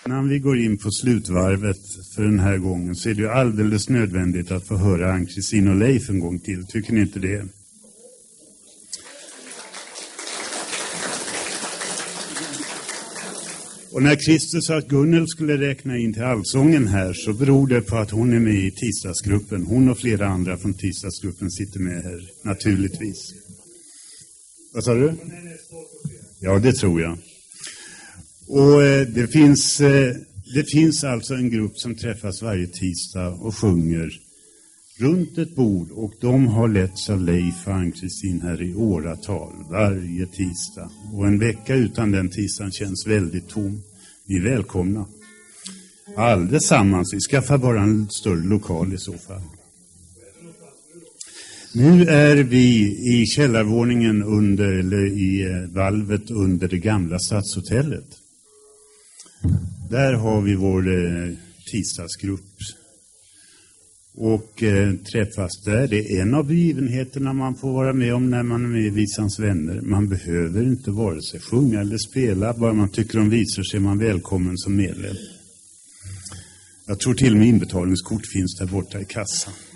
När vi går in på slutvarvet för den här gången så är det ju alldeles nödvändigt att få höra Ann-Kristin och Leif en gång till. Tycker ni inte det? Och när Christer sa att Gunnel skulle räkna in till allsången här så beror det på att hon är med i tisdagsgruppen. Hon och flera andra från tisdagsgruppen sitter med här, naturligtvis. Vad sa du? Ja, det tror jag. Och det finns alltså en grupp som träffas varje tisdag och sjunger runt ett bord. Och de har letts av Leif och Ann-Kristin här i åratal, varje tisdag. Och en vecka utan den tisdagen känns väldigt tom. Ni är välkomna. Allesammans, vi skaffar bara en större lokal i så fall. Nu är vi i källarvåningen i valvet under det gamla stadshotellet. Där har vi vår tisdagsgrupp. Och träffas där. Det är en av begivenheterna man får vara med om när man är med i Visans vänner. Man behöver inte vare sig sjunga eller spela. Bara man tycker om visor så är man välkommen som medlem. Jag tror till och med inbetalningskort finns där borta i kassan.